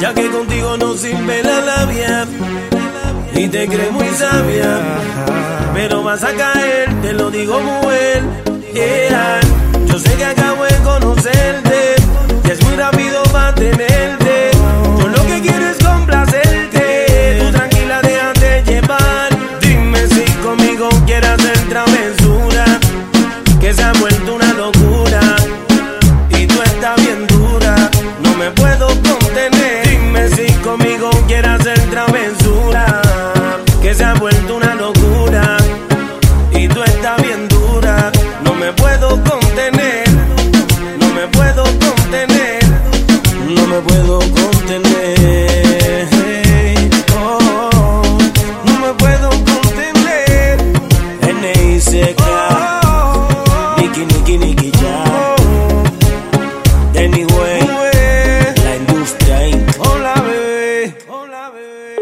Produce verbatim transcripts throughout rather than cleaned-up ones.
ya que contigo no sirve la labia y te crees muy sabia, pero vas a caer, te lo digo mujer. Yeah. Yo sé que acabo de conocerte y es muy rápido para tenerte. Yo lo que quiero es complacerte, tú tranquila déjate llevar. Dime si conmigo quieres hacer travesura, que se ha vuelto una locura y tú estás bien dura, no me puedo contener. Dime si conmigo quieres hacer travesura, que se ha vuelto una locura y tú estás bien dura, no me puedo contener, no me puedo contener, no me puedo contener, oh, oh, no me puedo contener. N I C K, Niki Niki Niki ya, Anyway, la industria inc. Hola bebé, hola bebé.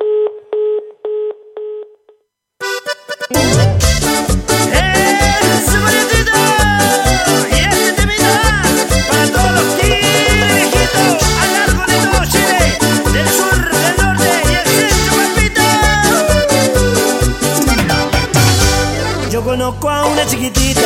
¡Eso, bonitito! Y este temita para todos los viejitos a largo de todo Chile, del sur, del norte y el centro, papito. Yo conozco a una chiquitita